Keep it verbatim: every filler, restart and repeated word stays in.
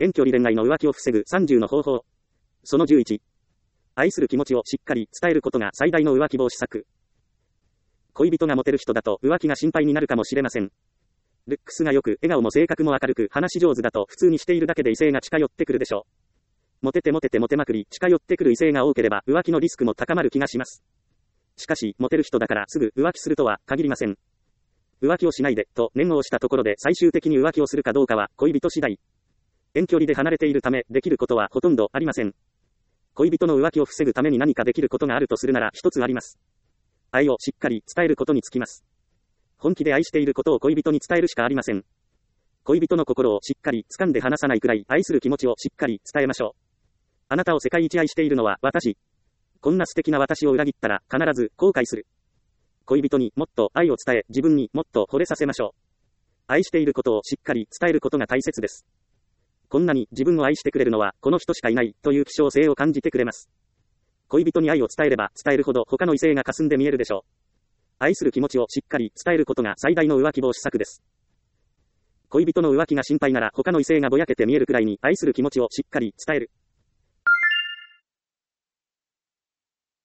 遠距離恋愛の浮気を防ぐさんじゅうの方法。そのじゅういち。愛する気持ちをしっかり伝えることが最大の浮気防止策。恋人がモテる人だと浮気が心配になるかもしれません。ルックスが良く、笑顔も性格も明るく、話し上手だと普通にしているだけで異性が近寄ってくるでしょう。モテてモテてモテまくり、近寄ってくる異性が多ければ浮気のリスクも高まる気がします。しかし、モテる人だからすぐ浮気するとは限りません。浮気をしないで、と念をしたところで最終的に浮気をするかどうかは恋人次第。遠距離で離れているため、できることはほとんどありません。恋人の浮気を防ぐために何かできることがあるとするなら一つあります。愛をしっかり伝えることにつきます。本気で愛していることを恋人に伝えるしかありません。恋人の心をしっかり掴んで離さないくらい愛する気持ちをしっかり伝えましょう。あなたを世界一愛しているのは私。こんな素敵な私を裏切ったら必ず後悔する。恋人にもっと愛を伝え、自分にもっと惚れさせましょう。愛していることをしっかり伝えることが大切です。こんなに自分を愛してくれるのはこの人しかいないという希少性を感じてくれます。恋人に愛を伝えれば伝えるほど他の異性が霞んで見えるでしょう。愛する気持ちをしっかり伝えることが最大の浮気防止策です。恋人の浮気が心配なら他の異性がぼやけて見えるくらいに愛する気持ちをしっかり伝える。